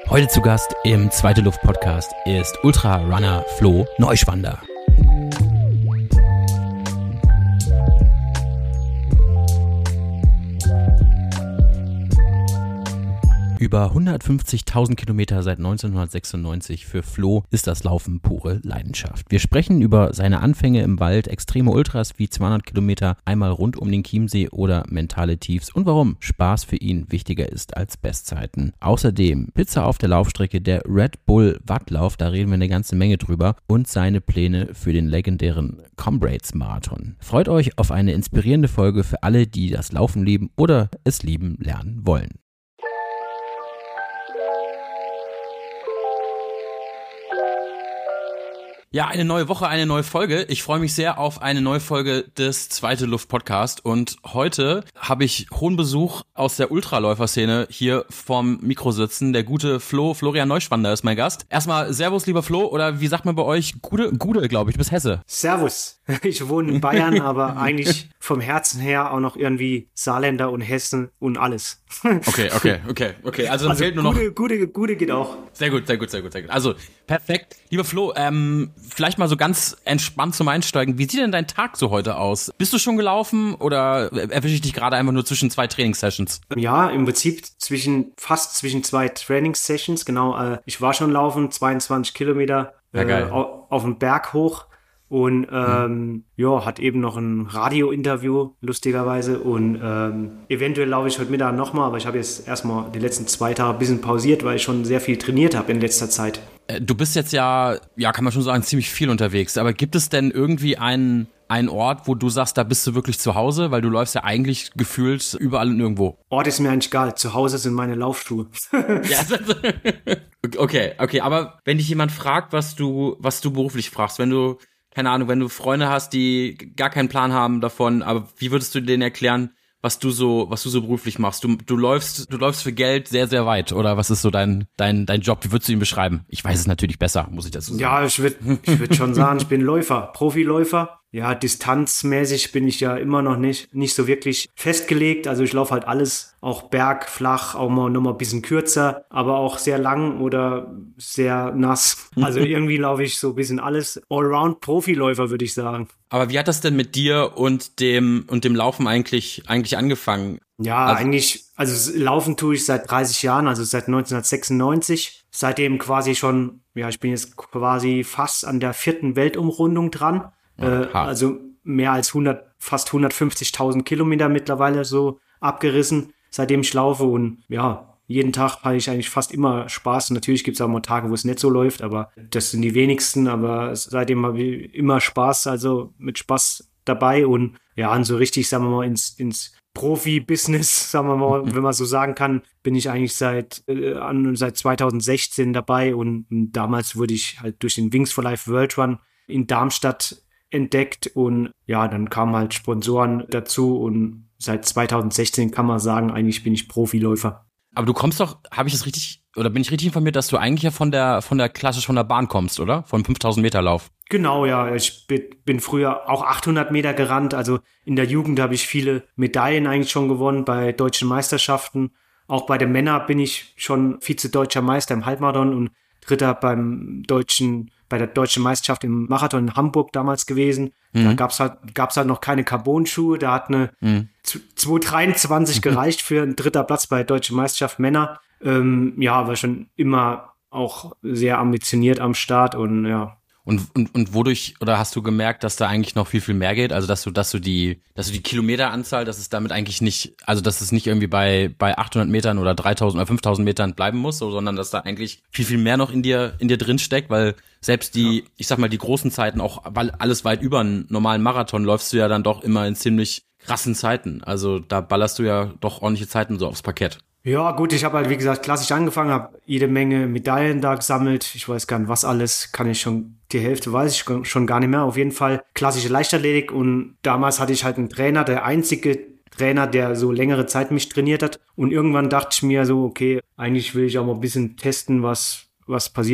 Heute zu Gast im Zweite Luft Podcast ist Ultrarunner Flo Neuschwander. Über 150.000 Kilometer seit 1996. Für Flo ist das Laufen pure Leidenschaft. Wir sprechen über seine Anfänge im Wald, extreme Ultras wie 200 Kilometer einmal rund um den Chiemsee oder mentale Tiefs und warum Spaß für ihn wichtiger ist als Bestzeiten. Außerdem Pizza auf der Laufstrecke, der Red Bull Wattlauf, da reden wir eine ganze Menge drüber, und seine Pläne für den legendären Comrades Marathon. Freut euch auf eine inspirierende Folge für alle, die das Laufen lieben oder es lieben lernen wollen. Ja, eine neue Woche, eine neue Folge. Ich freue mich sehr auf eine neue Folge des Zweite Luft Podcast und heute habe ich hohen Besuch aus der Ultraläuferszene hier vorm Mikro sitzen. Der gute Florian Neuschwander ist mein Gast. Erstmal Servus, lieber Flo, oder wie sagt man bei euch? Gude, glaube ich, du bist Hesse. Servus. Ich wohne in Bayern, aber eigentlich vom Herzen her auch noch irgendwie Saarländer und Hessen und alles. Okay. Also dann fehlt nur noch... Gute geht auch. Sehr gut. Also, perfekt. Lieber Flo, vielleicht mal so ganz entspannt zum Einsteigen. Wie sieht denn dein Tag so heute aus? Bist du schon gelaufen oder erwische ich dich gerade einfach nur zwischen zwei Trainingssessions? Ja, im Prinzip fast zwischen zwei Trainingssessions. Genau, ich war schon laufen, 22 Kilometer auf den Berg hoch. Und hat eben noch ein Radio-Interview, lustigerweise. Und eventuell laufe ich heute Mittag nochmal, aber ich habe jetzt erstmal die letzten 2 Tage ein bisschen pausiert, weil ich schon sehr viel trainiert habe in letzter Zeit. Du bist jetzt ja, kann man schon sagen, ziemlich viel unterwegs. Aber gibt es denn irgendwie einen Ort, wo du sagst, da bist du wirklich zu Hause? Weil du läufst ja eigentlich gefühlt überall und irgendwo. Ort ist mir eigentlich egal. Zu Hause sind meine Laufschuhe. Okay. Aber wenn dich jemand fragt, was du beruflich fragst, wenn du Freunde hast, die gar keinen Plan haben davon, aber wie würdest du denen erklären, was du so beruflich machst? Du läufst für Geld sehr, sehr weit, oder was ist so dein Job? Wie würdest du ihn beschreiben? Ich weiß es natürlich besser, muss ich dazu sagen. Ja, ich würd schon sagen, ich bin Läufer, Profiläufer. Ja, distanzmäßig bin ich ja immer noch nicht so wirklich festgelegt. Also ich laufe halt alles, auch Berg, flach, auch mal nochmal ein bisschen kürzer, aber auch sehr lang oder sehr nass. Also irgendwie laufe ich so ein bisschen alles. Allround Profiläufer, würde ich sagen. Aber wie hat das denn mit dir und dem Laufen eigentlich angefangen? Ja, eigentlich, Laufen tue ich seit 30 Jahren, also seit 1996. Seitdem quasi schon, ich bin jetzt quasi fast an der 4. Weltumrundung dran. Also mehr als fast 150.000 Kilometer mittlerweile so abgerissen, seitdem ich laufe. Und jeden Tag habe ich eigentlich fast immer Spaß. Natürlich gibt es auch mal Tage, wo es nicht so läuft, aber das sind die wenigsten. Aber seitdem habe ich immer Spaß, also mit Spaß dabei. Und und so richtig, sagen wir mal, ins Profi-Business, sagen wir mal, wenn man so sagen kann, bin ich eigentlich seit 2016 dabei. Und damals wurde ich halt durch den Wings for Life World Run in Darmstadt entdeckt und dann kamen halt Sponsoren dazu und seit 2016 kann man sagen, eigentlich bin ich Profiläufer. Aber du kommst doch, habe ich das richtig, oder bin ich richtig informiert, dass du eigentlich ja von der Bahn kommst, oder? Von 5000 Meter Lauf. Genau, ja. Ich bin früher auch 800 Meter gerannt. Also in der Jugend habe ich viele Medaillen eigentlich schon gewonnen bei deutschen Meisterschaften. Auch bei den Männern bin ich schon Vize-Deutscher Meister im Halbmarathon und Dritter bei der deutschen Meisterschaft im Marathon in Hamburg damals gewesen. Da gab's halt noch keine Carbon-Schuhe. Da hat eine 2,23 gereicht für einen 3. Platz bei der deutschen Meisterschaft Männer. War schon immer auch sehr ambitioniert am Start und ja. Und wodurch, oder hast du gemerkt, dass da eigentlich noch viel, viel mehr geht? Also, dass du die Kilometeranzahl, dass es damit eigentlich nicht, also, dass es nicht irgendwie bei 800 Metern oder 3000 oder 5000 Metern bleiben muss, sondern dass da eigentlich viel, viel mehr noch in dir drin steckt, weil selbst die großen Zeiten, auch weil alles weit über einen normalen Marathon läufst du ja dann doch immer in ziemlich krassen Zeiten. Also, da ballerst du ja doch ordentliche Zeiten so aufs Parkett. Ja, gut, ich habe halt, wie gesagt, klassisch angefangen, habe jede Menge Medaillen da gesammelt. Ich weiß gar nicht, was alles, die Hälfte weiß ich schon gar nicht mehr. Auf jeden Fall klassische Leichtathletik und damals hatte ich halt einen Trainer, der einzige Trainer, der so längere Zeit mich trainiert hat. Und irgendwann dachte ich mir so, okay, eigentlich will ich auch mal ein bisschen testen, was passiert,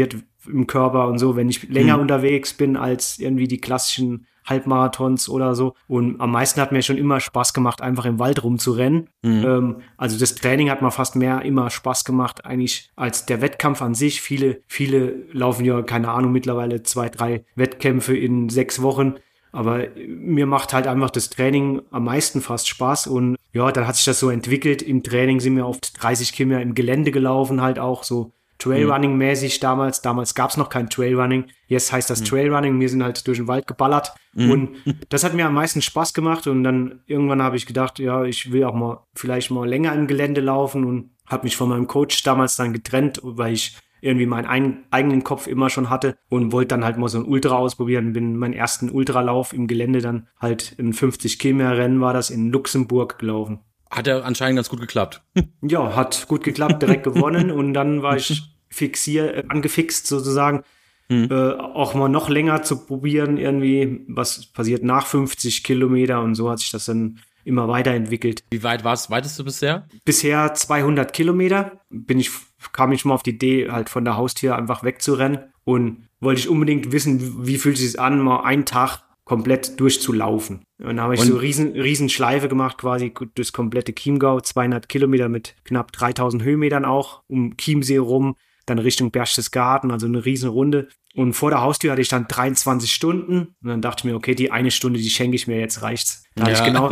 im Körper und so, wenn ich länger unterwegs bin als irgendwie die klassischen Halbmarathons oder so. Und am meisten hat mir schon immer Spaß gemacht, einfach im Wald rumzurennen. Also das Training hat mir fast immer Spaß gemacht, eigentlich als der Wettkampf an sich. Viele laufen ja, keine Ahnung, mittlerweile 2, 3 Wettkämpfe in 6 Wochen. Aber mir macht halt einfach das Training am meisten fast Spaß. Und ja, dann hat sich das so entwickelt. Im Training sind wir oft 30 Kilometer im Gelände gelaufen, halt auch so Trailrunning-mäßig damals. Damals gab es noch kein Trailrunning. Jetzt heißt das Trailrunning. Wir sind halt durch den Wald geballert. Und das hat mir am meisten Spaß gemacht. Und dann irgendwann habe ich gedacht, ja, ich will auch vielleicht mal länger im Gelände laufen und habe mich von meinem Coach damals dann getrennt, weil ich irgendwie meinen eigenen Kopf immer schon hatte und wollte dann halt mal so ein Ultra ausprobieren. Bin meinen ersten Ultralauf im Gelände dann halt in 50 Kilometer Rennen war das in Luxemburg gelaufen. Hat ja anscheinend ganz gut geklappt. Ja, hat gut geklappt, direkt gewonnen und dann war ich angefixt sozusagen, auch mal noch länger zu probieren irgendwie, was passiert nach 50 Kilometer und so hat sich das dann immer weiterentwickelt. Wie weit war es, weitest du bisher? Bisher 200 Kilometer kam ich mal auf die Idee, halt von der Haustür einfach wegzurennen und wollte ich unbedingt wissen, wie fühlt es sich an, mal einen Tag komplett durchzulaufen. Und dann habe ich so riesen Schleife gemacht, quasi durchs komplette Chiemgau, 200 Kilometer mit knapp 3000 Höhenmetern auch, um Chiemsee rum, dann Richtung Berchtesgaden, also eine riesen Runde. Und vor der Haustür hatte ich dann 23 Stunden. Und dann dachte ich mir, okay, die eine Stunde, die schenke ich mir, jetzt reicht's. Da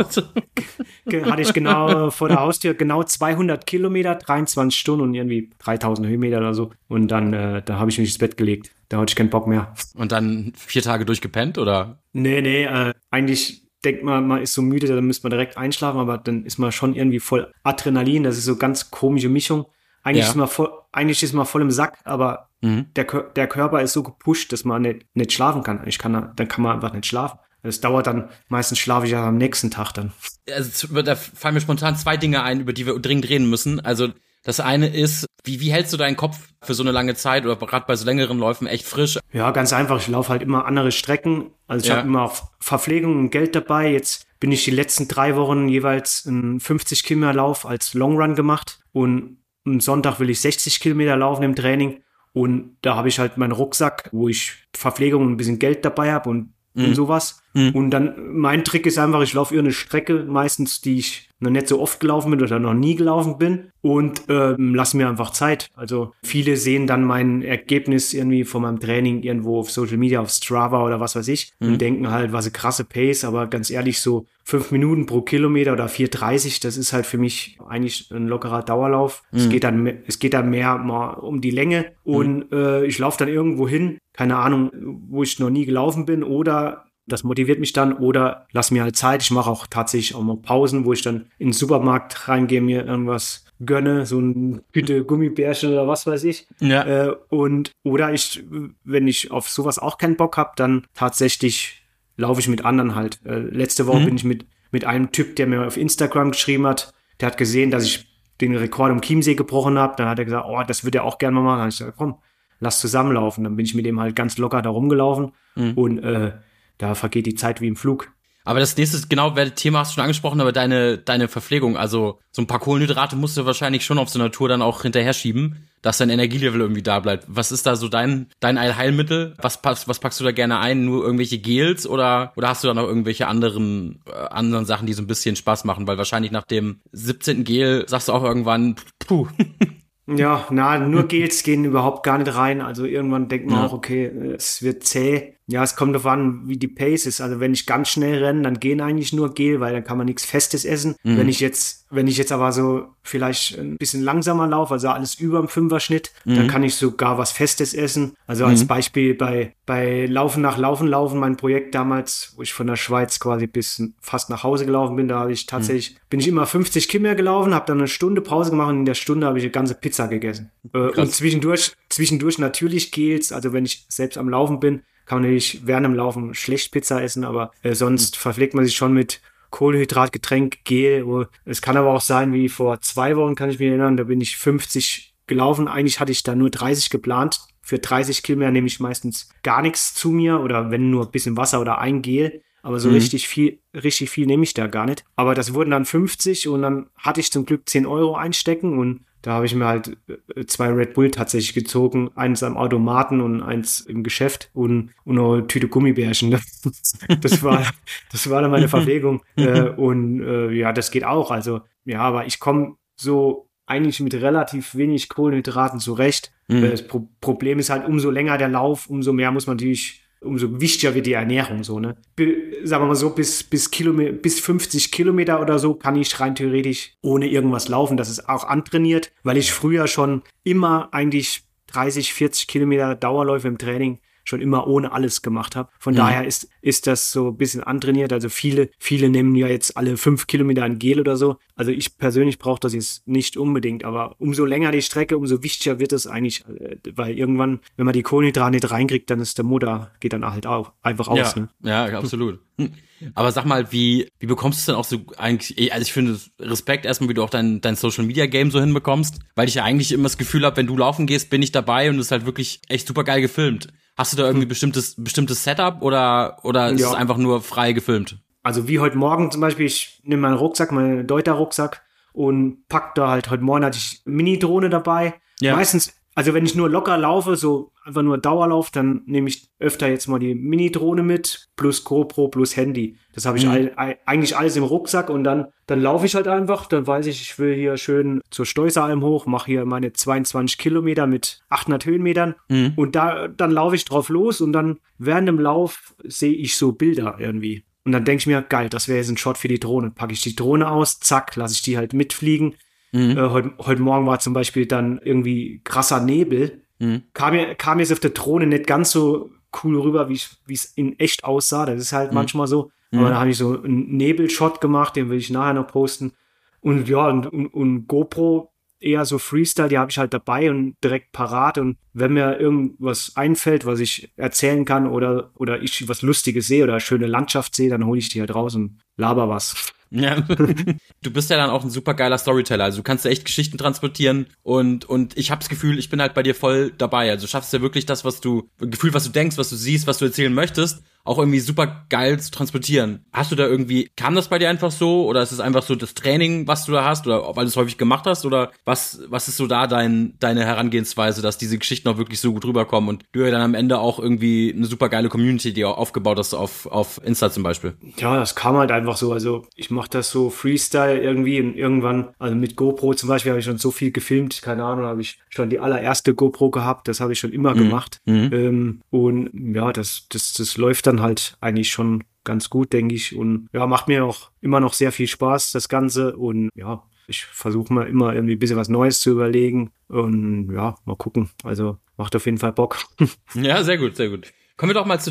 hatte ich genau vor der Haustür genau 200 Kilometer, 23 Stunden und irgendwie 3000 Höhenmeter oder so. Und dann, da habe ich mich ins Bett gelegt. Da hatte ich keinen Bock mehr. Und dann 4 Tage durchgepennt, oder? Nee, eigentlich denkt man ist so müde, dann müsste man direkt einschlafen, aber dann ist man schon irgendwie voll Adrenalin. Das ist so ganz komische Mischung. Eigentlich ist man voll im Sack, aber der Körper ist so gepusht, dass man nicht schlafen kann. Dann kann man einfach nicht schlafen. Das dauert dann, meistens schlafe ich ja am nächsten Tag dann. Also da fallen mir spontan 2 Dinge ein, über die wir dringend reden müssen. Also das eine ist, wie hältst du deinen Kopf für so eine lange Zeit oder gerade bei so längeren Läufen echt frisch? Ja, ganz einfach. Ich laufe halt immer andere Strecken. Also ich habe immer auch Verpflegung und Geld dabei. Jetzt bin ich die letzten 3 Wochen jeweils einen 50 Kilometer Lauf als Long Run gemacht und am Sonntag will ich 60 Kilometer laufen im Training und da habe ich halt meinen Rucksack, wo ich Verpflegung und ein bisschen Geld dabei habe und sowas. Und dann, mein Trick ist einfach, ich laufe irgendeine Strecke, meistens, die ich noch nicht so oft gelaufen bin oder noch nie gelaufen bin und lasse mir einfach Zeit. Also viele sehen dann mein Ergebnis irgendwie von meinem Training irgendwo auf Social Media, auf Strava oder was weiß ich und denken halt, was eine krasse Pace, aber ganz ehrlich, so 5 Minuten pro Kilometer oder 4,30, das ist halt für mich eigentlich ein lockerer Dauerlauf. Es geht dann mehr mal um die Länge und ich laufe dann irgendwo hin, keine Ahnung, wo ich noch nie gelaufen bin oder das motiviert mich dann oder lass mir halt Zeit. Ich mache auch tatsächlich auch mal Pausen, wo ich dann in den Supermarkt reingehe, mir irgendwas gönne, so ein Tüte Gummibärchen oder was weiß ich. Ja. Oder wenn ich auf sowas auch keinen Bock habe, dann tatsächlich laufe ich mit anderen halt. Letzte Woche bin ich mit einem Typ, der mir auf Instagram geschrieben hat, der hat gesehen, dass ich den Rekord im Chiemsee gebrochen habe. Dann hat er gesagt, das würde er auch gerne mal machen. Dann habe ich gesagt, komm, lass zusammenlaufen. Dann bin ich mit dem halt ganz locker da rumgelaufen und da vergeht die Zeit wie im Flug. Aber das nächste, genau, Thema hast du schon angesprochen, aber deine Verpflegung, also so ein paar Kohlenhydrate musst du wahrscheinlich schon auf so einer Tour dann auch hinterher schieben, dass dein Energielevel irgendwie da bleibt. Was ist da so dein Allheilmittel? Was packst du da gerne ein? Nur irgendwelche Gels oder hast du da noch irgendwelche anderen Sachen, die so ein bisschen Spaß machen? Weil wahrscheinlich nach dem 17. Gel sagst du auch irgendwann, puh. Ja, nur Gels gehen überhaupt gar nicht rein. Also irgendwann denkt man auch, okay, es wird zäh. Ja, es kommt darauf an, wie die Pace ist. Also wenn ich ganz schnell renne, dann gehen eigentlich nur Gel, weil dann kann man nichts Festes essen. Wenn ich jetzt aber so vielleicht ein bisschen langsamer laufe, also alles über dem 5er-Schnitt, dann kann ich sogar was Festes essen. Also als Beispiel bei Laufen nach Laufen, mein Projekt damals, wo ich von der Schweiz quasi bis fast nach Hause gelaufen bin, da habe ich tatsächlich, bin ich immer 50 Kilometer gelaufen, habe dann eine Stunde Pause gemacht und in der Stunde habe ich eine ganze Pizza gegessen. Und zwischendurch natürlich Gels, also wenn ich selbst am Laufen bin, kann man natürlich während dem Laufen schlecht Pizza essen, aber sonst verpflegt man sich schon mit Kohlenhydratgetränk, Gel. Es kann aber auch sein, wie vor 2 Wochen, kann ich mich erinnern, da bin ich 50 gelaufen. Eigentlich hatte ich da nur 30 geplant. Für 30 Kilometer nehme ich meistens gar nichts zu mir oder wenn nur ein bisschen Wasser oder ein Gel. aber so richtig viel nehme ich da gar nicht. Aber das wurden dann 50 und dann hatte ich zum Glück 10 Euro einstecken und da habe ich mir halt 2 Red Bull tatsächlich gezogen. Eins am Automaten und eins im Geschäft und noch eine Tüte Gummibärchen. Das war dann meine Verpflegung. Ja, das geht auch. Also, ja, aber ich komme so eigentlich mit relativ wenig Kohlenhydraten zurecht. Das Problem ist halt, umso länger der Lauf, umso wichtiger wird die Ernährung, so, ne? Sagen wir mal so, bis 50 Kilometer oder so kann ich rein theoretisch ohne irgendwas laufen. Das ist auch antrainiert, weil ich früher schon immer eigentlich 30, 40 Kilometer Dauerläufe im Training schon immer ohne alles gemacht habe. Von daher ist das so ein bisschen antrainiert. Also viele nehmen ja jetzt alle 5 Kilometer ein Gel oder so. Also ich persönlich brauche das jetzt nicht unbedingt, aber umso länger die Strecke, umso wichtiger wird es eigentlich, weil irgendwann, wenn man die Kohlenhydrate nicht reinkriegt, dann ist der Motor, geht dann halt auch einfach aus. Ja, ne? Ja, absolut. Aber sag mal, wie bekommst du es denn auch so eigentlich, also ich finde Respekt erstmal, wie du auch dein Social Media Game so hinbekommst, weil ich ja eigentlich immer das Gefühl habe, wenn du laufen gehst, bin ich dabei und es ist halt wirklich echt super geil gefilmt. Hast du da irgendwie bestimmtes Setup oder ist es einfach nur frei gefilmt? Also wie heute Morgen zum Beispiel, ich nehme meinen Rucksack, meinen Deuter-Rucksack und pack da halt, heute Morgen hatte ich Mini-Drohne dabei. Ja. Meistens, also wenn ich nur locker laufe, so einfach nur Dauerlauf, dann nehme ich öfter jetzt mal die Mini-Drohne mit, plus GoPro, plus Handy. Das habe ich eigentlich alles im Rucksack und dann laufe ich halt einfach, dann weiß ich will hier schön zur Steußeralm hoch, mache hier meine 22 Kilometer mit 800 Höhenmetern und dann laufe ich drauf los und dann während dem Lauf sehe ich so Bilder irgendwie. Und dann denke ich mir, geil, das wäre jetzt ein Shot für die Drohne. Packe ich die Drohne aus, zack, lasse ich die halt mitfliegen. Heute Morgen war zum Beispiel dann irgendwie krasser Nebel. Kam jetzt auf der Drohne nicht ganz so cool rüber, wie es in echt aussah. Das ist halt manchmal so. Aber da habe ich so einen Nebelshot gemacht, den will ich nachher noch posten. Und ja, und GoPro eher so Freestyle, die habe ich halt dabei und direkt parat. Und wenn mir irgendwas einfällt, was ich erzählen kann oder ich was Lustiges sehe oder eine schöne Landschaft sehe, dann hole ich die halt raus und laber was. Ja. Du bist ja dann auch ein super geiler Storyteller, also du kannst ja echt Geschichten transportieren und ich habe das Gefühl, ich bin halt bei dir voll dabei, also du schaffst ja wirklich das, was du denkst, was du siehst, was du erzählen möchtest, auch irgendwie super geil zu transportieren. Hast du da irgendwie, kam das bei dir einfach so oder ist es einfach so das Training, was du da hast oder weil du es häufig gemacht hast oder was ist so da deine Herangehensweise, dass diese Geschichten auch wirklich so gut rüberkommen und du ja dann am Ende auch irgendwie eine super geile Community, die auch aufgebaut hast auf Insta zum Beispiel? Ja, das kam halt einfach so, also ich mache das so Freestyle irgendwie und irgendwann, also mit GoPro zum Beispiel habe ich schon so viel gefilmt, keine Ahnung, habe ich schon die allererste GoPro gehabt, das habe ich schon immer gemacht und ja, das läuft dann halt eigentlich schon ganz gut, denke ich. Und ja, macht mir auch immer noch sehr viel Spaß, das Ganze. Und ja, ich versuche mal immer irgendwie ein bisschen was Neues zu überlegen. Und ja, mal gucken. Also macht auf jeden Fall Bock. Ja, sehr gut, sehr gut. Kommen wir mal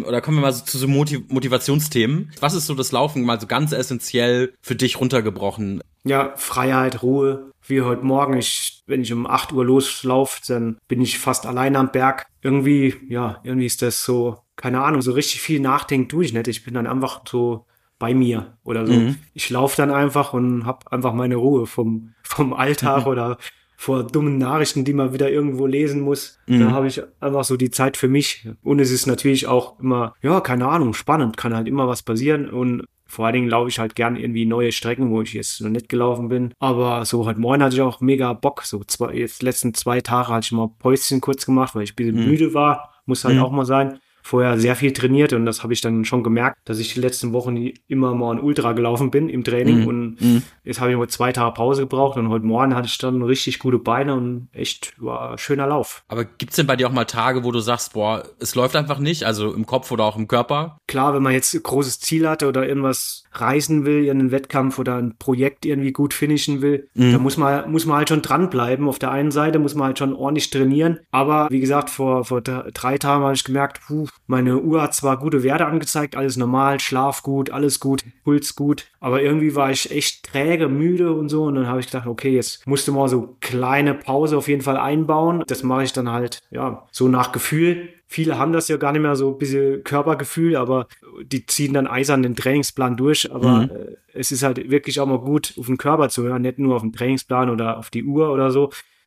zu so Motivationsthemen. Was ist so das Laufen mal so ganz essentiell für dich runtergebrochen? Ja, Freiheit, Ruhe. Wie heute Morgen, wenn ich um 8 Uhr loslaufe, dann bin ich fast alleine am Berg. Irgendwie ist das so, keine Ahnung, so richtig viel nachdenken tue ich nicht. Ich bin dann einfach so bei mir oder so. Ich laufe dann einfach und habe einfach meine Ruhe vom Alltag oder vor dummen Nachrichten, die man wieder irgendwo lesen muss. Da habe ich einfach so die Zeit für mich. Und es ist natürlich auch immer, ja, keine Ahnung, spannend, kann halt immer was passieren. Und vor allen Dingen laufe ich halt gern irgendwie neue Strecken, wo ich jetzt noch nicht gelaufen bin. Aber so heute Morgen hatte ich auch mega Bock. So jetzt letzten 2 Tage hatte ich mal Päuschen kurz gemacht, weil ich ein bisschen müde war. Muss halt auch mal sein. Vorher sehr viel trainiert und das habe ich dann schon gemerkt, dass ich die letzten Wochen immer mal ein Ultra gelaufen bin im Training und jetzt habe ich nur 2 Tage Pause gebraucht und heute Morgen hatte ich dann richtig gute Beine und echt war ein schöner Lauf. Aber gibt's denn bei dir auch mal Tage, wo du sagst, boah, es läuft einfach nicht, also im Kopf oder auch im Körper? Klar, wenn man jetzt ein großes Ziel hatte oder irgendwas reißen will, einen Wettkampf oder ein Projekt irgendwie gut finishen will, da muss man halt schon dranbleiben. Auf der einen Seite muss man halt schon ordentlich trainieren, aber wie gesagt, vor 3 Tagen habe ich gemerkt, meine Uhr hat zwar gute Werte angezeigt, alles normal, Schlaf gut, alles gut, Puls gut, aber irgendwie war ich echt träge, müde und so und dann habe ich gedacht, okay, jetzt musst du mal so kleine Pause auf jeden Fall einbauen. Das mache ich dann halt, ja, so nach Gefühl. Viele haben das ja gar nicht mehr so ein bisschen Körpergefühl, aber die ziehen dann eisern den Trainingsplan durch. Aber es ist halt wirklich auch mal gut, auf den Körper zu hören, nicht nur auf den Trainingsplan oder auf die Uhr oder so.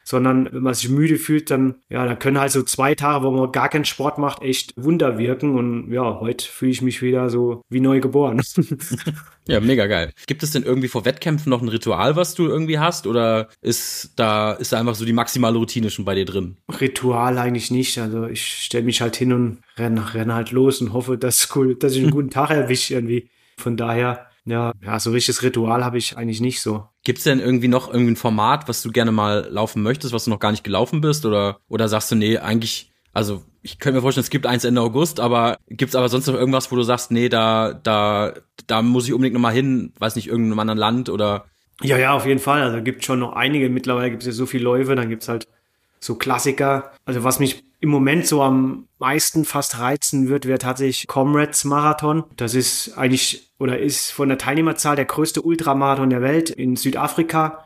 sondern wenn man sich müde fühlt, dann können halt so 2 Tage, wo man gar keinen Sport macht, echt Wunder wirken. Und ja, heute fühle ich mich wieder so wie neu geboren. Ja, mega geil. Gibt es denn irgendwie vor Wettkämpfen noch ein Ritual, was du irgendwie hast? Oder ist da einfach so die maximale Routine schon bei dir drin? Ritual eigentlich nicht. Also ich stelle mich halt hin und renne halt los und hoffe, dass ich einen guten Tag erwische irgendwie. Von daher, ja, so richtiges Ritual habe ich eigentlich nicht so. Gibt's denn irgendwie ein Format, was du gerne mal laufen möchtest, was du noch gar nicht gelaufen bist? Oder sagst du, nee, eigentlich, also ich könnte mir vorstellen, es gibt eins Ende August, aber gibt's aber sonst noch irgendwas, wo du sagst, nee, da muss ich unbedingt noch mal hin, weiß nicht, irgendeinem anderen Land oder? Ja, auf jeden Fall. Also gibt schon noch einige. Mittlerweile gibt es ja so viele Läufe, dann gibt's halt so Klassiker. Also was mich im Moment so am meisten fast reizen wird, wäre tatsächlich Comrades Marathon. Das ist eigentlich oder ist von der Teilnehmerzahl der größte Ultramarathon der Welt in Südafrika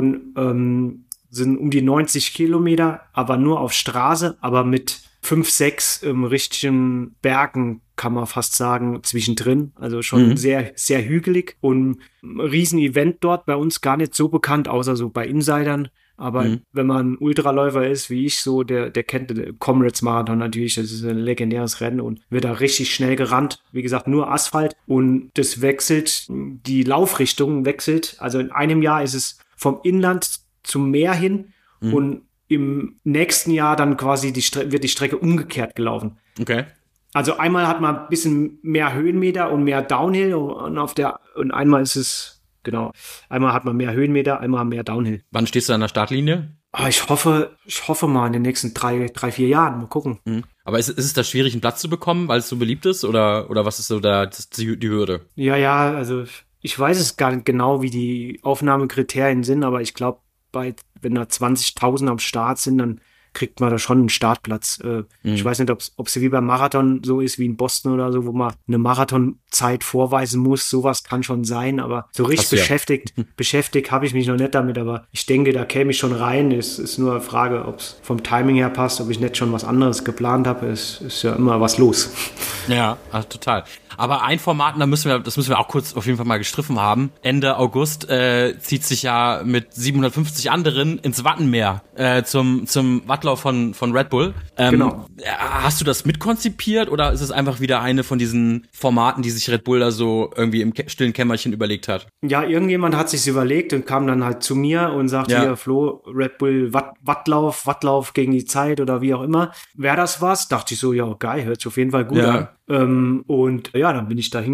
und sind um die 90 Kilometer, aber nur auf Straße, aber mit 5, 6 richtigen Bergen, kann man fast sagen, zwischendrin. Also schon sehr, sehr hügelig und ein Riesen-Event dort, bei uns gar nicht so bekannt, außer so bei Insidern. Aber wenn man ein Ultraläufer ist, wie ich so, der kennt den Comrades Marathon natürlich. Das ist ein legendäres Rennen und wird da richtig schnell gerannt. Wie gesagt, nur Asphalt und das wechselt, die Laufrichtung wechselt. Also in einem Jahr ist es vom Inland zum Meer hin und im nächsten Jahr dann quasi wird die Strecke umgekehrt gelaufen. Okay. Also einmal hat man ein bisschen mehr Höhenmeter und mehr Downhill und einmal ist es, genau, einmal hat man mehr Höhenmeter, einmal mehr Downhill. Wann stehst du an der Startlinie? Ich hoffe mal in den nächsten 3, 4 Jahren. Mal gucken. Aber ist es da schwierig, einen Platz zu bekommen, weil es so beliebt ist? Oder was ist so da die Hürde? Ja, also ich weiß es gar nicht genau, wie die Aufnahmekriterien sind, aber ich glaube, wenn da 20.000 am Start sind, dann kriegt man da schon einen Startplatz. Ich weiß nicht, ob es wie beim Marathon so ist wie in Boston oder so, wo man eine Marathonzeit vorweisen muss. Sowas kann schon sein, aber so richtig beschäftigt habe ich mich noch nicht damit. Aber ich denke, da käme ich schon rein. Es ist nur eine Frage, ob es vom Timing her passt, ob ich nicht schon was anderes geplant habe. Es ist ja immer was los. Ja, also total. Aber ein Format, das müssen wir auch kurz auf jeden Fall mal gestriffen haben. Ende August zieht sich ja mit 750 anderen ins Wattenmeer zum Wattlauf von Red Bull. Genau. Hast du das mitkonzipiert oder ist es einfach wieder eine von diesen Formaten, die sich Red Bull da so irgendwie im stillen Kämmerchen überlegt hat? Ja, irgendjemand hat sich's überlegt und kam dann halt zu mir und sagte, hier, Flo, Red Bull Wattlauf gegen die Zeit oder wie auch immer. Wäre das was? Dachte ich so, ja, geil, hört sich auf jeden Fall gut an. Und ja, dann bin ich da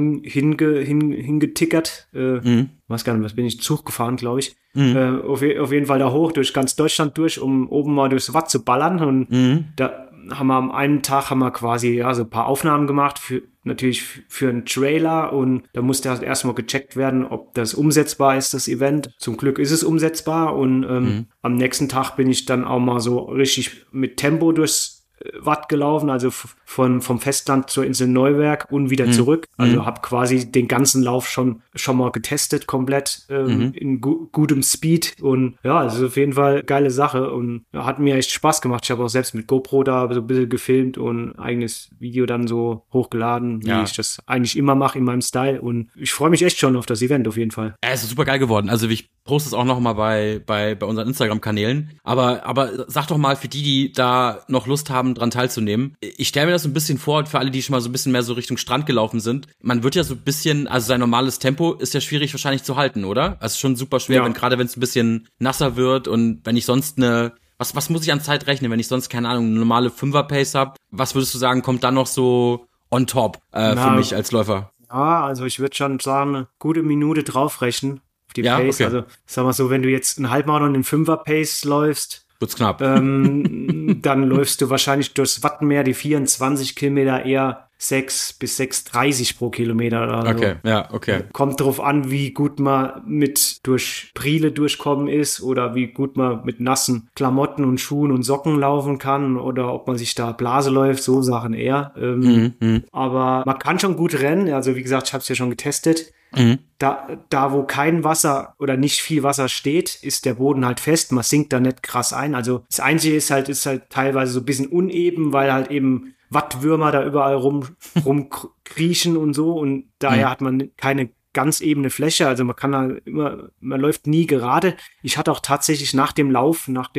hingetickert. Weiß gar nicht, was bin ich? Zug gefahren, glaube ich. Auf jeden Fall da hoch, durch ganz Deutschland durch, um oben mal durchs Watt zu ballern. Und da haben wir am einen Tag quasi so ein paar Aufnahmen gemacht, natürlich für einen Trailer. Und da musste halt erstmal gecheckt werden, ob das umsetzbar ist, das Event. Zum Glück ist es umsetzbar. Und am nächsten Tag bin ich dann auch mal so richtig mit Tempo durchs Watt gelaufen, also vom Festland zur Insel Neuwerk und wieder zurück. Also habe quasi den ganzen Lauf schon mal getestet, komplett in gutem Speed. Und ja, es ist auf jeden Fall eine geile Sache und hat mir echt Spaß gemacht. Ich habe auch selbst mit GoPro da so ein bisschen gefilmt und ein eigenes Video dann so hochgeladen, wie ich das eigentlich immer mache in meinem Style. Und ich freue mich echt schon auf das Event auf jeden Fall. Es ist super geil geworden. Also ich poste es auch noch mal bei unseren Instagram-Kanälen. Aber sag doch mal für die da noch Lust haben, dran teilzunehmen. Ich stelle mir das so ein bisschen vor, für alle, die schon mal so ein bisschen mehr so Richtung Strand gelaufen sind. Man wird ja so ein bisschen, also sein normales Tempo ist ja schwierig wahrscheinlich zu halten, oder? Also schon super schwer, gerade wenn es ein bisschen nasser wird und wenn ich sonst was muss ich an Zeit rechnen, wenn ich sonst, keine Ahnung, eine normale 5er-Pace habe? Was würdest du sagen, kommt dann noch so on top für mich als Läufer? Ja, also ich würde schon sagen, eine gute Minute draufrechnen auf die Pace. Okay. Also sag mal so, wenn du jetzt einen Halbmarathon in 5er-Pace läufst, wird's knapp. Dann läufst du wahrscheinlich durchs Wattenmeer die 24 Kilometer eher 6 bis 6,30 pro Kilometer oder so. Okay, ja, okay. Kommt drauf an, wie gut man durch Priele durchkommen ist oder wie gut man mit nassen Klamotten und Schuhen und Socken laufen kann oder ob man sich da Blase läuft, so Sachen eher. Aber man kann schon gut rennen. Also wie gesagt, ich habe es ja schon getestet. Da wo kein Wasser oder nicht viel Wasser steht, ist der Boden halt fest. Man sinkt da nicht krass ein. Also das Einzige ist halt teilweise so ein bisschen uneben, weil halt eben Wattwürmer da überall rumkriechen und so. Und daher hat man keine ganz ebene Fläche. Also man läuft nie gerade. Ich hatte auch tatsächlich nach dem Lauf, nach dem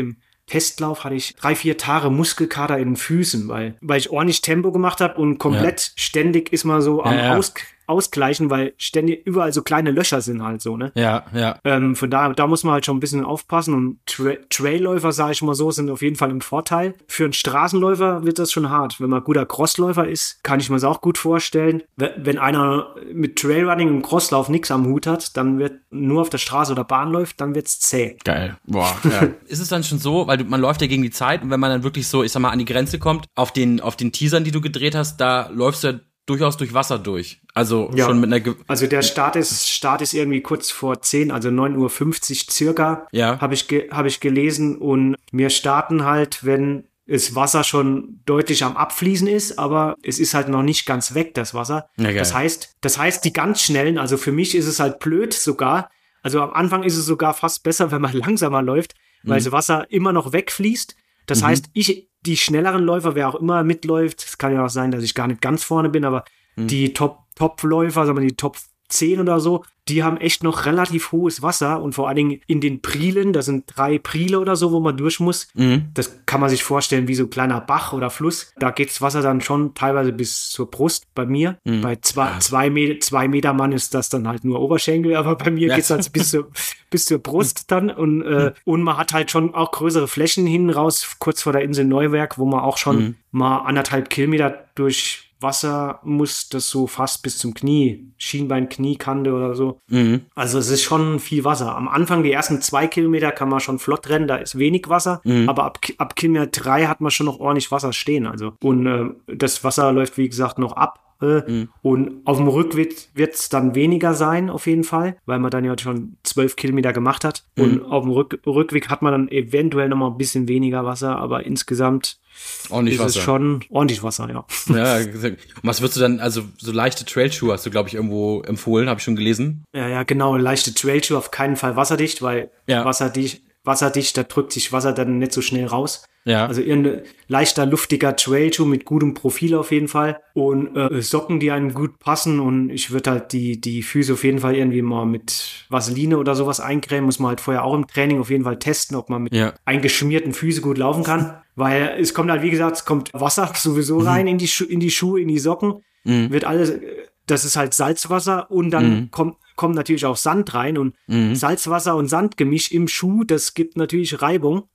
Testlauf hatte ich 3-4 Tage Muskelkater in den Füßen, weil ich ordentlich Tempo gemacht habe und komplett ständig ist man so am Ausgleichen, weil ständig überall so kleine Löcher sind halt so, ne? Ja. Von daher, da muss man halt schon ein bisschen aufpassen und Trailläufer, sage ich mal so, sind auf jeden Fall im Vorteil. Für einen Straßenläufer wird das schon hart. Wenn man guter Crossläufer ist, kann ich mir das auch gut vorstellen. Wenn einer mit Trailrunning und Crosslauf nichts am Hut hat, dann wird nur auf der Straße oder Bahn läuft, dann wird's zäh. Geil. Boah, ja. Ist es dann schon so, weil man läuft ja gegen die Zeit und wenn man dann wirklich so, ich sag mal, an die Grenze kommt, auf den Teasern, die du gedreht hast, da läufst du ja durchaus durch Wasser durch. Also schon mit einer... Also der Start ist irgendwie kurz vor 10, also 9:50 Uhr circa, habe ich gelesen. Und wir starten halt, wenn das Wasser schon deutlich am Abfließen ist, aber es ist halt noch nicht ganz weg, das Wasser. Ja, das heißt, die ganz Schnellen, also für mich ist es halt blöd sogar, also am Anfang ist es sogar fast besser, wenn man langsamer läuft, weil das Wasser immer noch wegfließt. Das heißt, die schnelleren Läufer, wer auch immer mitläuft, es kann ja auch sein, dass ich gar nicht ganz vorne bin, aber die Top-Läufer, sagen wir die Top 10 oder so, die haben echt noch relativ hohes Wasser und vor allen Dingen in den Prielen, das sind 3 Prile oder so, wo man durch muss. Das kann man sich vorstellen wie so ein kleiner Bach oder Fluss. Da geht das Wasser dann schon teilweise bis zur Brust bei mir. Bei 2 Meter Mann ist das dann halt nur Oberschenkel, aber bei mir geht's halt bis zur Brust dann und man hat halt schon auch größere Flächen hin raus, kurz vor der Insel Neuwerk, wo man auch schon mal 1,5 Kilometer durch Wasser muss, das so fast bis zum Knie, Schienbein, Kniekante oder so. Also es ist schon viel Wasser. Am Anfang, die ersten 2 Kilometer kann man schon flott rennen, da ist wenig Wasser, aber ab Kilometer 3 hat man schon noch ordentlich Wasser stehen. Also und das Wasser läuft, wie gesagt, noch ab. Und auf dem Rückweg wird es dann weniger sein, auf jeden Fall, weil man dann ja schon 12 Kilometer gemacht hat. Und auf dem Rückweg hat man dann eventuell noch mal ein bisschen weniger Wasser, aber insgesamt ordentlich ist Wasser. Es schon ordentlich Wasser, ja. Ja, und was würdest du dann, also so leichte Trailschuhe hast du, glaube ich, irgendwo empfohlen, habe ich schon gelesen. Ja, genau, leichte Trailschuhe, auf keinen Fall wasserdicht, weil wasserdicht, da drückt sich Wasser dann nicht so schnell raus. Ja. Also irgendein leichter, luftiger Trailschuh mit gutem Profil auf jeden Fall und Socken, die einem gut passen und ich würde halt die Füße auf jeden Fall irgendwie mal mit Vaseline oder sowas eincremen, muss man halt vorher auch im Training auf jeden Fall testen, ob man mit eingeschmierten Füßen gut laufen kann, weil es kommt halt, wie gesagt, es kommt Wasser sowieso rein in die Schuhe, in die Socken, wird alles, das ist halt Salzwasser und dann kommt natürlich auch Sand rein und Salzwasser und Sandgemisch im Schuh, das gibt natürlich Reibung.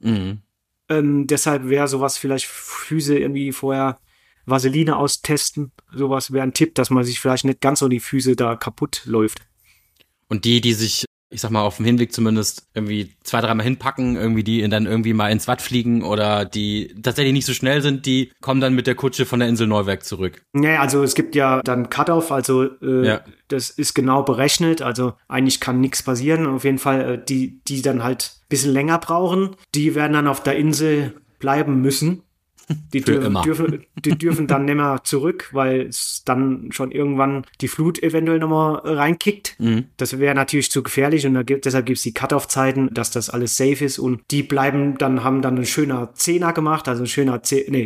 Deshalb wäre sowas vielleicht Füße irgendwie vorher Vaseline austesten. Sowas wäre ein Tipp, dass man sich vielleicht nicht ganz so die Füße da kaputt läuft. Und die sich, ich sag mal, auf dem Hinweg zumindest irgendwie 2-3 Mal hinpacken, irgendwie die dann irgendwie mal ins Watt fliegen oder die tatsächlich nicht so schnell sind, die kommen dann mit der Kutsche von der Insel Neuwerk zurück. Ja, also es gibt ja dann Cut-Off, also das ist genau berechnet, also eigentlich kann nichts passieren. Auf jeden Fall, die dann halt ein bisschen länger brauchen, die werden dann auf der Insel bleiben müssen. Die dürfen dann nicht mehr zurück, weil es dann schon irgendwann die Flut eventuell nochmal reinkickt. Das wäre natürlich zu gefährlich und deshalb gibt es die Cut-Off-Zeiten, dass das alles safe ist und die haben dann ein schöner 10er gemacht, also ein schöner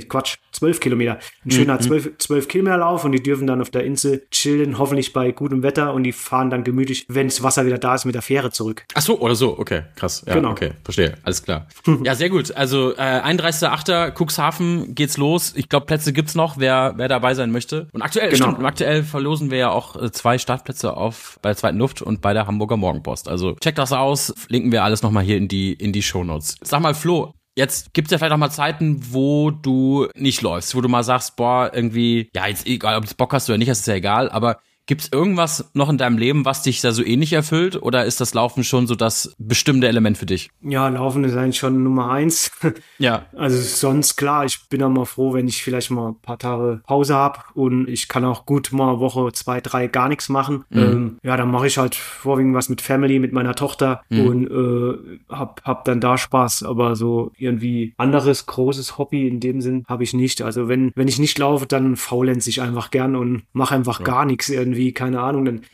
12 Kilometer. Ein schöner 12 Kilometer Lauf und die dürfen dann auf der Insel chillen, hoffentlich bei gutem Wetter und die fahren dann gemütlich, wenn das Wasser wieder da ist, mit der Fähre zurück. Ach so, oder so, okay, krass. Ja, genau. Okay, verstehe, alles klar. Ja, sehr gut. Also 31.08. Cuxhaven geht's los. Ich glaube, Plätze gibt's noch, wer dabei sein möchte. Und aktuell verlosen wir ja auch 2 Startplätze bei der Zweiten Luft und bei der Hamburger Morgenpost. Also checkt das aus, linken wir alles nochmal hier in die Shownotes. Sag mal, Flo, jetzt gibt's ja vielleicht auch mal Zeiten, wo du nicht läufst, wo du mal sagst, boah, irgendwie, ja, jetzt egal, ob du Bock hast oder nicht, das ist ja egal, aber gibt's irgendwas noch in deinem Leben, was dich da so ähnlich erfüllt? Oder ist das Laufen schon so das bestimmte Element für dich? Ja, Laufen ist eigentlich schon Nummer 1. Ja. Also sonst, klar, ich bin auch mal froh, wenn ich vielleicht mal ein paar Tage Pause habe und ich kann auch gut mal eine Woche, 2, 3 gar nichts machen. Ja, dann mache ich halt vorwiegend was mit Family, mit meiner Tochter und hab dann da Spaß. Aber so irgendwie anderes großes Hobby in dem Sinn habe ich nicht. Also wenn ich nicht laufe, dann faulenze ich einfach gern und mache einfach gar nichts irgendwie. Keine Ahnung, dann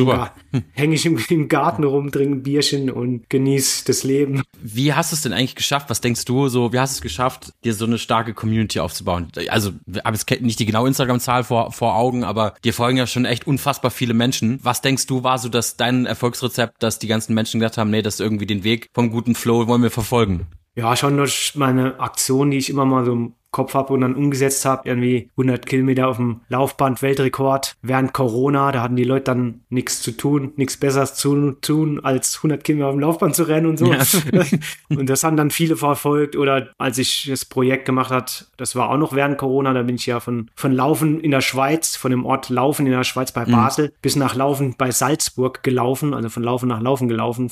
häng ich im Garten rum, trinke ein Bierchen und genieße das Leben. Wie hast du es denn eigentlich geschafft? Was denkst du so, wie hast du es geschafft, dir so eine starke Community aufzubauen? Also, ich habe jetzt nicht die genaue Instagram-Zahl vor Augen, aber dir folgen ja schon echt unfassbar viele Menschen. Was denkst du, war so dein Erfolgsrezept, dass die ganzen Menschen gesagt haben, nee, das ist irgendwie den Weg vom guten Flow wollen wir verfolgen? ja, schon durch meine Aktion, die ich immer mal so im Kopf habe und dann umgesetzt habe, irgendwie 100 Kilometer auf dem Laufband, Weltrekord während Corona, da hatten die Leute dann nichts zu tun, nichts Besseres zu tun, als 100 Kilometer auf dem Laufband zu rennen und so. Ja. Und das haben dann viele verfolgt. Oder als ich das Projekt gemacht habe, das war auch noch während Corona, da bin ich ja von Laufen in der Schweiz, von dem Ort Laufen in der Schweiz bei Basel, bis nach Laufen bei Salzburg gelaufen, also von Laufen nach Laufen gelaufen,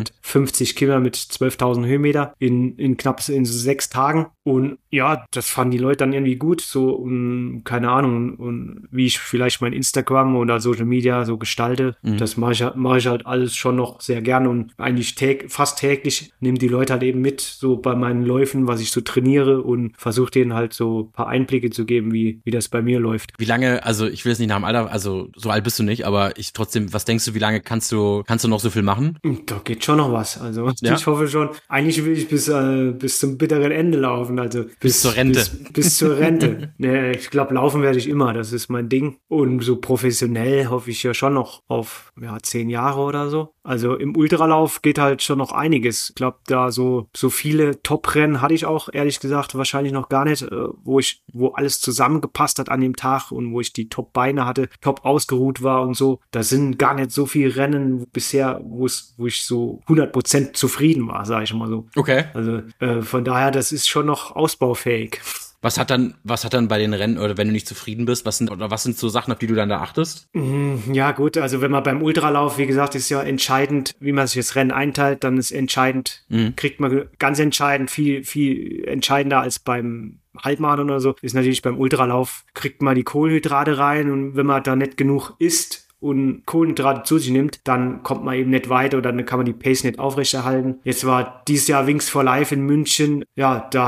550 Kilometer mit 12.000 Höhenmeter in knapp in 6 Tagen. Und ja, das fanden die Leute dann irgendwie gut, so, keine Ahnung, und wie ich vielleicht mein Instagram oder Social Media so gestalte, das mache ich halt alles schon noch sehr gerne und eigentlich fast täglich nehmen die Leute halt eben mit, so bei meinen Läufen, was ich so trainiere und versuche denen halt so ein paar Einblicke zu geben, wie das bei mir läuft. Wie lange, also ich will jetzt nicht nach dem Alter, also so alt bist du nicht, aber was denkst du, wie lange kannst du noch so viel machen? Da geht schon noch was, also ja? Ich hoffe schon, eigentlich will ich bis zum bitteren Ende laufen, also bis zur Rente. Bis zur Rente. Nee, ich glaube, laufen werde ich immer, das ist mein Ding. Und so professionell hoffe ich ja schon noch auf 10 Jahre oder so. Also im Ultralauf geht halt schon noch einiges. Ich glaube, da so viele Top-Rennen hatte ich auch, ehrlich gesagt, wahrscheinlich noch gar nicht, wo alles zusammengepasst hat an dem Tag und wo ich die Top-Beine hatte, top ausgeruht war und so. Da sind gar nicht so viele Rennen bisher, wo ich so 100% zufrieden war, sage ich mal so. Okay. Also von daher, das ist schon noch ausbaufähig. Was hat dann bei den Rennen, oder wenn du nicht zufrieden bist, was sind so Sachen, auf die du dann da achtest? Ja gut, also wenn man beim Ultralauf, wie gesagt, ist ja entscheidend, wie man sich das Rennen einteilt, dann ist entscheidend, kriegt man ganz entscheidend, viel, viel entscheidender als beim Halbmarathon oder so, ist natürlich beim Ultralauf, kriegt man die Kohlenhydrate rein und wenn man da nicht genug isst und Kohlenhydrate zu sich nimmt, dann kommt man eben nicht weiter oder dann kann man die Pace nicht aufrechterhalten. Jetzt war dieses Jahr Wings for Life in München, ja, da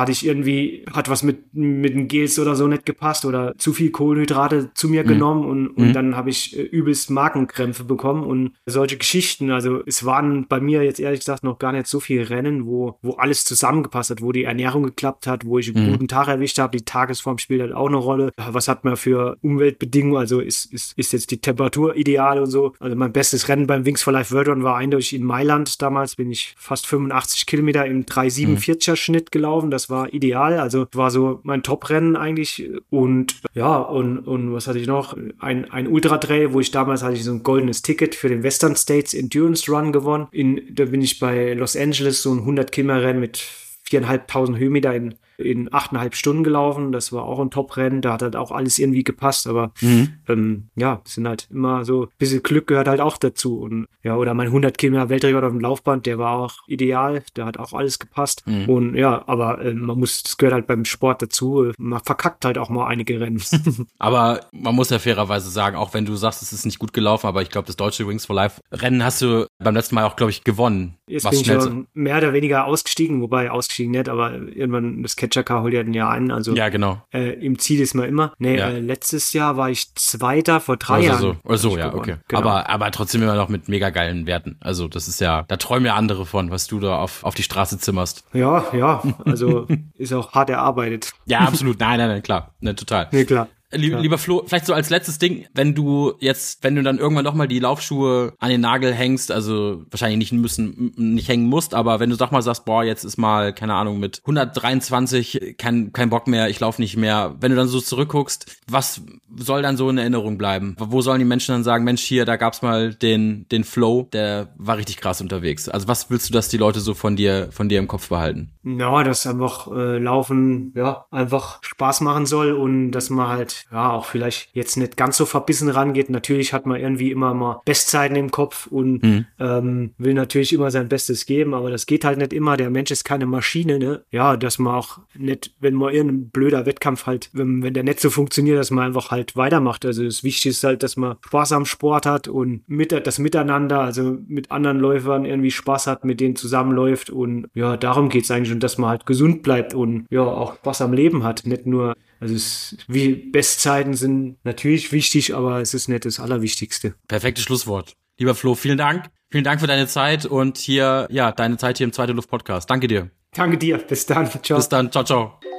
hat was mit den Gels oder so nicht gepasst oder zu viel Kohlenhydrate zu mir genommen und dann habe ich übelst Magenkrämpfe bekommen und solche Geschichten. Also es waren bei mir jetzt ehrlich gesagt noch gar nicht so viele Rennen, wo alles zusammengepasst hat, wo die Ernährung geklappt hat, wo ich einen guten Tag erwischt habe, die Tagesform spielt halt auch eine Rolle. Was hat man für Umweltbedingungen, also ist jetzt die Temperatur ideal und so. Also mein bestes Rennen beim Wings for Life World Run war eindeutig in Mailand. Damals bin ich fast 85 Kilometer im 3,47er Schnitt gelaufen. Das war ideal. Also war so mein Top-Rennen eigentlich. Und ja, und was hatte ich noch? Ein Ultra-Trail, wo ich damals hatte ich so ein goldenes Ticket für den Western States Endurance Run gewonnen. Da bin ich bei Los Angeles so ein 100 Kilometer Rennen mit 4.500 Höhenmeter in 8,5 Stunden gelaufen. Das war auch ein Top-Rennen. Da hat halt auch alles irgendwie gepasst. Aber sind halt immer so, ein bisschen Glück gehört halt auch dazu. Und ja, oder mein 100 Kilometer Weltrekord auf dem Laufband, der war auch ideal. Da hat auch alles gepasst. Und ja, aber das gehört halt beim Sport dazu. Man verkackt halt auch mal einige Rennen. Aber man muss ja fairerweise sagen, auch wenn du sagst, es ist nicht gut gelaufen, aber ich glaube, das deutsche Wings for Life Rennen hast du beim letzten Mal auch, glaube ich, gewonnen. Jetzt bin ich schon mehr oder weniger ausgestiegen, wobei ausgestiegen nicht, aber irgendwann das Catcher-Car holt ja den ja ein. Also ja, genau. Im Ziel ist man immer. Nee, ja. Letztes Jahr war ich Zweiter, vor 3 Jahren. So, ja, okay. Genau. Aber trotzdem immer noch mit mega geilen Werten. Also das ist ja, da träumen ja andere von, was du da auf die Straße zimmerst. Ja, also ist auch hart erarbeitet. Ja, absolut. Nein, klar. Ne, total. Nee, klar. Lieber Flo, vielleicht so als letztes Ding, wenn du dann irgendwann nochmal die Laufschuhe an den Nagel hängst, also wahrscheinlich nicht hängen musst, aber wenn du sagst, boah, jetzt ist mal, keine Ahnung, mit 123 kein Bock mehr, ich laufe nicht mehr. Wenn du dann so zurückguckst, was soll dann so in Erinnerung bleiben? Wo sollen die Menschen dann sagen, Mensch, hier, da gab's mal den Flo, der war richtig krass unterwegs. Also was willst du, dass die Leute so von dir im Kopf behalten? Ja, dass einfach Laufen, ja, einfach Spaß machen soll und dass man halt auch vielleicht jetzt nicht ganz so verbissen rangeht. Natürlich hat man irgendwie immer mal Bestzeiten im Kopf und will natürlich immer sein Bestes geben, aber das geht halt nicht immer. Der Mensch ist keine Maschine, ne? Ja, dass man auch nicht, wenn mal irgendein blöder Wettkampf halt, wenn der nicht so funktioniert, dass man einfach halt weitermacht. Also das Wichtigste ist halt, dass man Spaß am Sport hat und das Miteinander, also mit anderen Läufern irgendwie Spaß hat, mit denen zusammenläuft und ja, darum geht's eigentlich und dass man halt gesund bleibt und ja, auch Spaß am Leben hat. Nicht nur, also Bestzeiten sind natürlich wichtig, aber es ist nicht das Allerwichtigste. Perfektes Schlusswort. Lieber Flo, vielen Dank. Vielen Dank für deine Zeit und deine Zeit hier im Zweite Luft Podcast. Danke dir. Danke dir. Bis dann. Ciao. Bis dann. Ciao, ciao.